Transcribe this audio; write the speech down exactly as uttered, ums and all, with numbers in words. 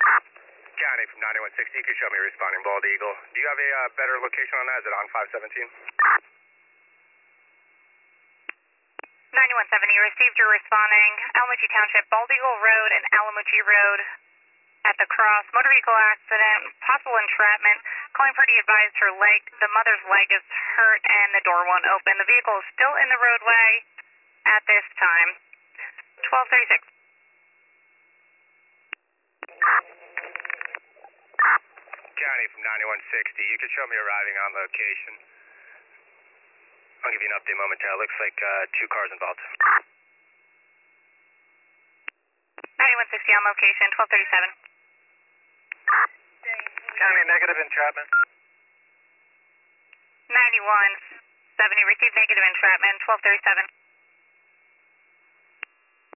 County from ninety-one sixty, you can show me responding Bald Eagle. Do you have a uh, better location on that? Is it on five seventeen? ninety-one seventy, received your responding. Alamuchee Township, Bald Eagle Road and Alamuchee Road at the cross. Motor vehicle accident, possible entrapment. Calling pretty advised her leg, the mother's leg is hurt and the door won't open. The vehicle is still in the roadway at this time. twelve thirty-six. County from ninety-one sixty, you can show me arriving on location. I'll give you an update momentarily. Looks like uh, two cars involved. ninety-one sixty on location, twelve thirty-seven. County, negative entrapment. ninety-one seventy, received negative entrapment, twelve thirty-seven.